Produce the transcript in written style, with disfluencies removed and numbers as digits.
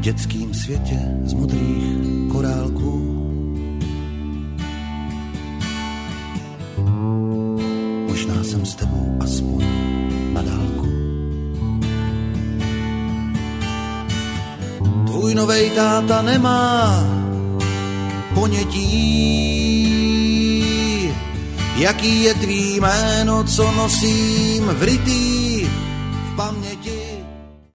dětským světě z modrých korálků. Možná jsem s tebou aspoň na dálku. Tvůj novej táta nemá ponětí, jaký je tvý jméno, co nosím vrytý